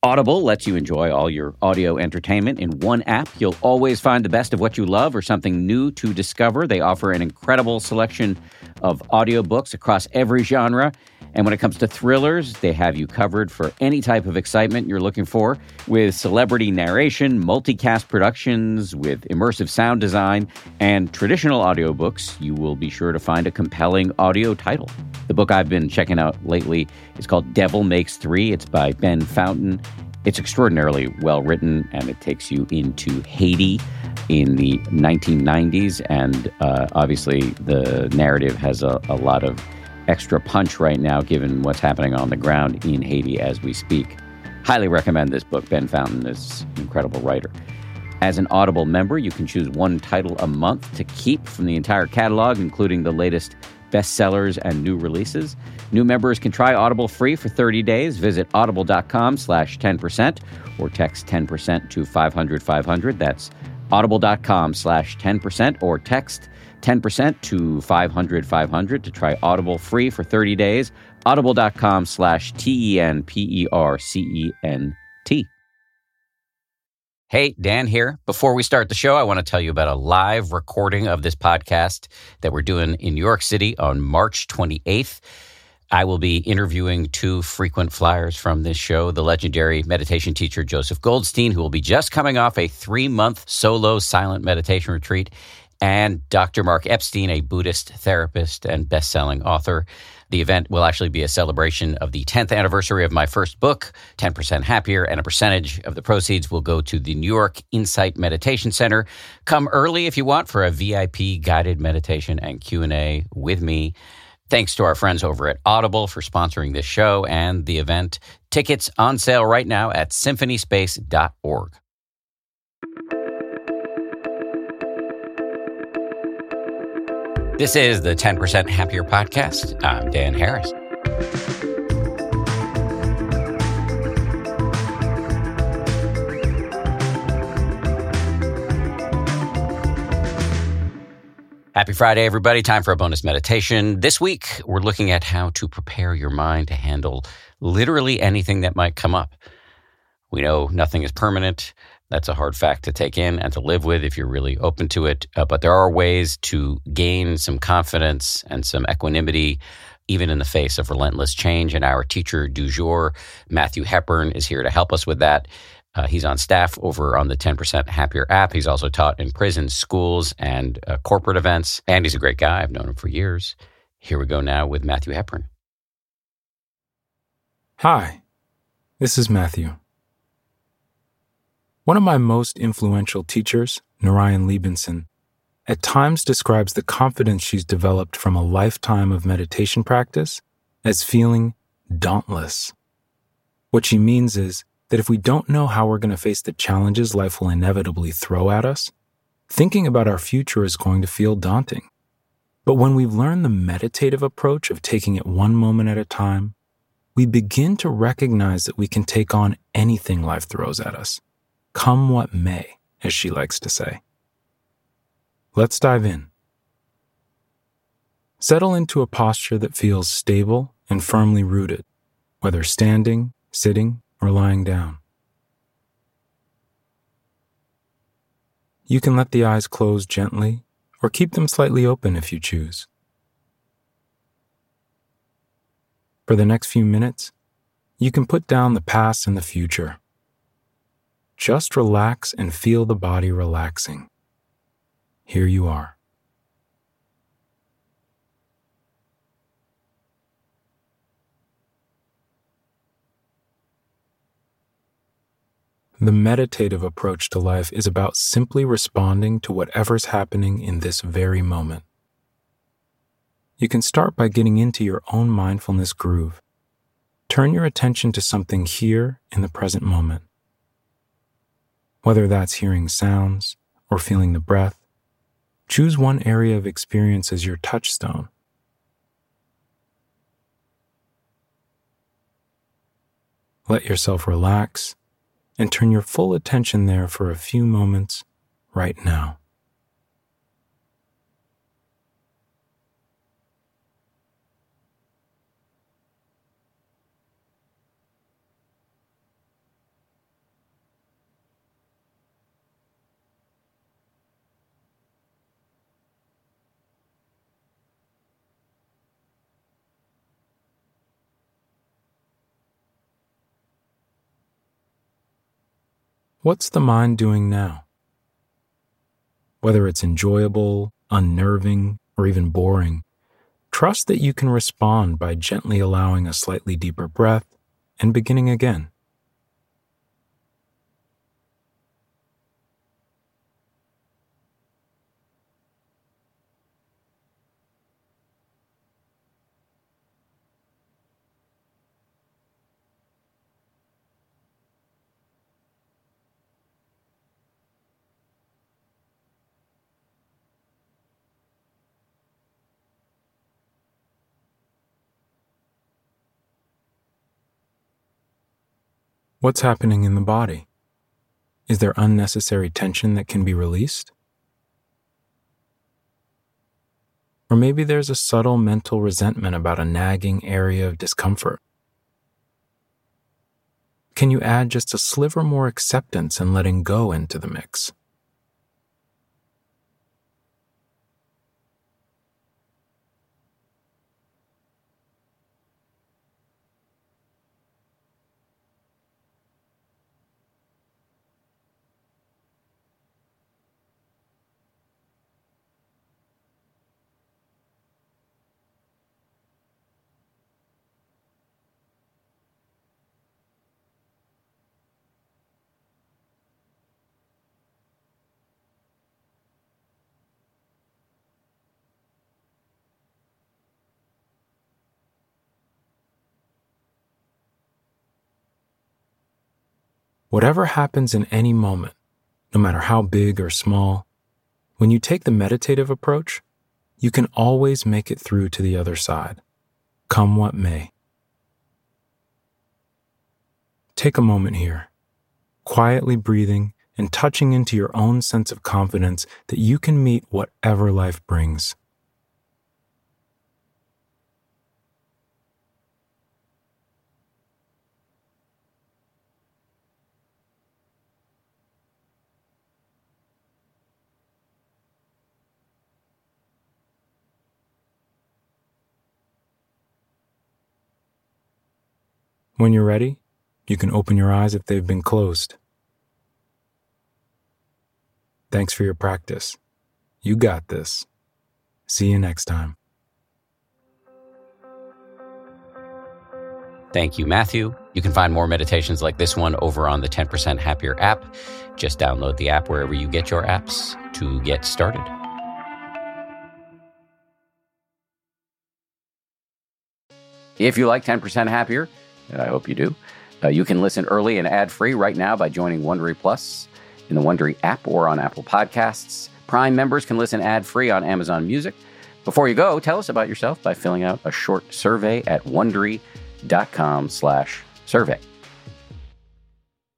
Audible lets you enjoy all your audio entertainment in one app. You'll always find the best of what you love or something new to discover. They offer an incredible selection of audiobooks across every genre. And when it comes to thrillers, they have you covered for any type of excitement you're looking for, with celebrity narration, multicast productions, with immersive sound design, and traditional audiobooks. You will be sure to find a compelling audio title. The book I've been checking out lately is called Devil Makes Three. It's by Ben Fountain. It's extraordinarily well written, and it takes you into Haiti in the 1990s. And obviously, the narrative has a lot of extra punch right now, given what's happening on the ground in Haiti as we speak. Highly recommend this book. Ben Fountain is an incredible writer. As an Audible member, you can choose one title a month to keep from the entire catalog, including the latest bestsellers and new releases. New members can try Audible free for 30 days. Visit audible.com/10% or text 10% to 500-500. That's audible.com/10% or text 10% to 500-500 to try Audible free for 30 days. Audible.com/TENPERCENT. Hey, Dan here. Before we start the show, I want to tell you about a live recording of this podcast that we're doing in New York City on March 28th. I will be interviewing two frequent flyers from this show, the legendary meditation teacher Joseph Goldstein, who will be just coming off a 3-month solo silent meditation retreat, and Dr. Mark Epstein, a Buddhist therapist and best-selling author. The event will actually be a celebration of the 10th anniversary of my first book, 10% Happier, and a percentage of the proceeds will go to the New York Insight Meditation Center. Come early if you want for a VIP guided meditation and Q&A with me. Thanks to our friends over at Audible for sponsoring this show and the event. Tickets on sale right now at symphonyspace.org. This is the 10% Happier podcast. I'm Dan Harris. Happy Friday, everybody. Time for a bonus meditation. This week, we're looking at how to prepare your mind to handle literally anything that might come up. We know nothing is permanent. That's a hard fact to take in and to live with if you're really open to it. But there are ways to gain some confidence and some equanimity, even in the face of relentless change. And our teacher du jour, Matthew Hepburn, is here to help us with that. He's on staff over on the 10% Happier app. He's also taught in prisons, schools, and corporate events. And he's a great guy. I've known him for years. Here we go now with Matthew Hepburn. Hi, this is Matthew. One of my most influential teachers, Narayan Liebenson, at times describes the confidence she's developed from a lifetime of meditation practice as feeling dauntless. What she means is that if we don't know how we're going to face the challenges life will inevitably throw at us, thinking about our future is going to feel daunting. But when we've learned the meditative approach of taking it one moment at a time, we begin to recognize that we can take on anything life throws at us. Come what may, as she likes to say. Let's dive in. Settle into a posture that feels stable and firmly rooted, whether standing, sitting, or lying down. You can let the eyes close gently or keep them slightly open if you choose. For the next few minutes, you can put down the past and the future. Just relax and feel the body relaxing. Here you are. The meditative approach to life is about simply responding to whatever's happening in this very moment. You can start by getting into your own mindfulness groove. Turn your attention to something here in the present moment. Whether that's hearing sounds or feeling the breath, choose one area of experience as your touchstone. Let yourself relax and turn your full attention there for a few moments right now. What's the mind doing now? Whether it's enjoyable, unnerving, or even boring, trust that you can respond by gently allowing a slightly deeper breath and beginning again. What's happening in the body? Is there unnecessary tension that can be released? Or maybe there's a subtle mental resentment about a nagging area of discomfort. Can you add just a sliver more acceptance and letting go into the mix? Whatever happens in any moment, no matter how big or small, when you take the meditative approach, you can always make it through to the other side, come what may. Take a moment here, quietly breathing and touching into your own sense of confidence that you can meet whatever life brings. When you're ready, you can open your eyes if they've been closed. Thanks for your practice. You got this. See you next time. Thank you, Matthew. You can find more meditations like this one over on the 10% Happier app. Just download the app wherever you get your apps to get started. If you like 10% Happier, and I hope you do, you can listen early and ad-free right now by joining Wondery Plus in the Wondery app or on Apple Podcasts. Prime members can listen ad-free on Amazon Music. Before you go, tell us about yourself by filling out a short survey at Wondery.com/survey.